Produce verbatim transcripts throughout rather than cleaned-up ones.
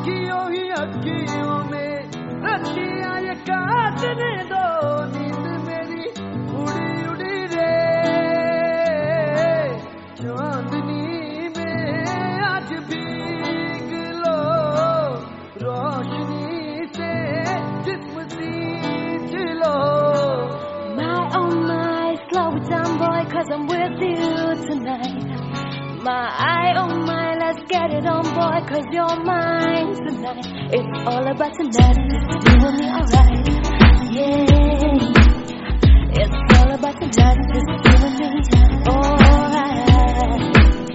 अखियों ही अखियों में रतियां ये काटने दो, नींद मेरी उड़ी उड़ी रे चांदनी में आज भीग लो, रोशनी से जिस्म सींच लो। My oh my, slow it down boy, cause I'm with you tonight. My oh my, let's get it on boy, cause you're mine tonight. It's all about tonight, it's you and me alright. Yeah, it's all about tonight, it's you and me alright.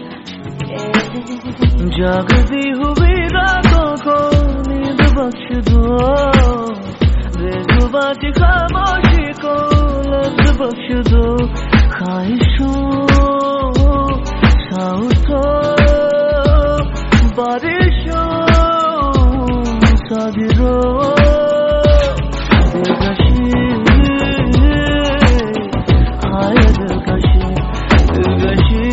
Yeah. जागती हुई रातों को नींद बख्श दो, बेजुबां की खामोशी को लफ्ज़ बख्श दो। ख्वाहिशों सा उठो, बारिशों सा गिरो, दिलकशी हाय दिलकशी, दिलकशी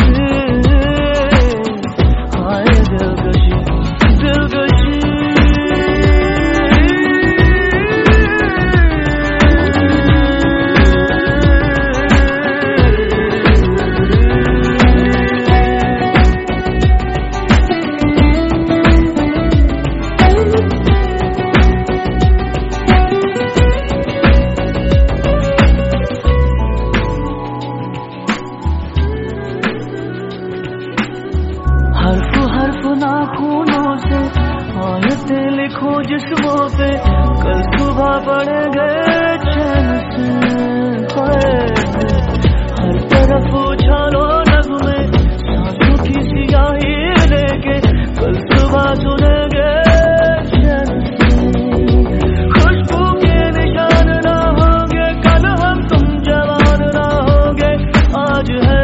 हाय दिलकशी, दिलकशी। हर्फ हर्फ नाखूनों से आयतें लिखो जिस्मों पे, कल सुबह पड़ेंगे चैन से। हर तरफ उछालो नगमे सांसों की सियाही लेके, कल सुबह सुनेंगे चैन से। खुशबू के निशान ना होंगे कल हम, तुम जवान ना होंगे आज है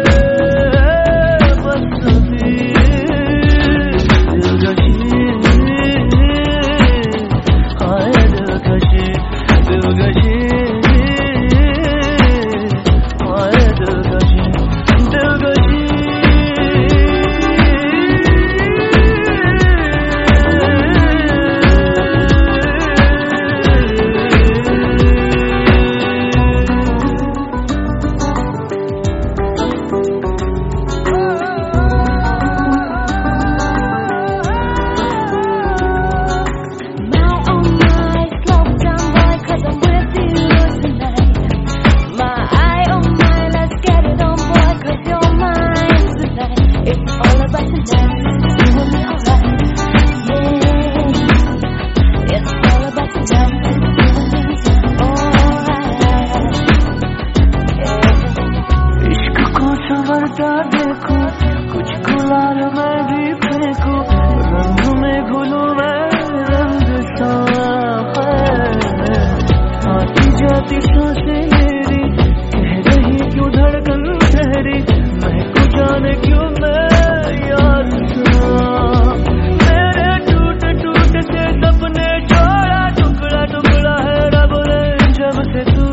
देखो कुछ गुलाल मैं भी फेंकू, रंग में घुलू मैं रंग सा है। आती जाती सांसें मेरी कह रही क्यों धड़कन ठहरी, मैं को जाने क्यों मैं यार सा। मेरे टूट टूट से सपने छोड़ा, टुकड़ा टुकड़ा है रब ने जब से तू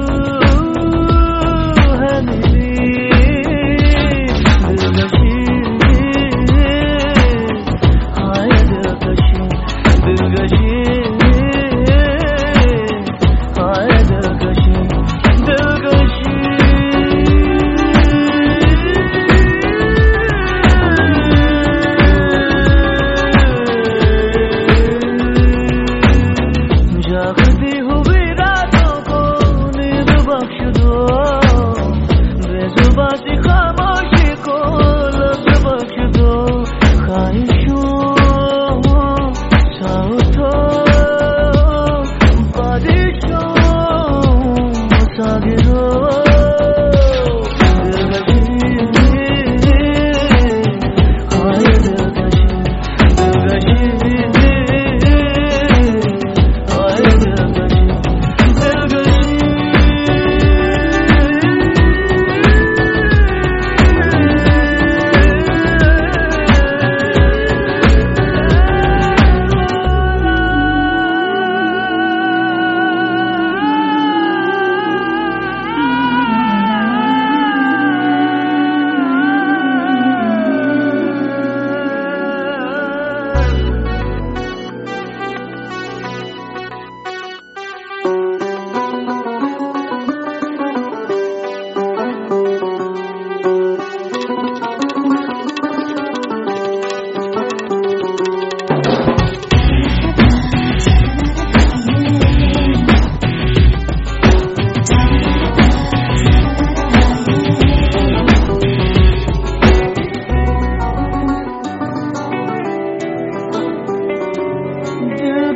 है मेरी। दिलकशी हाय दिलकशी, दिल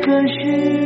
दिलकशी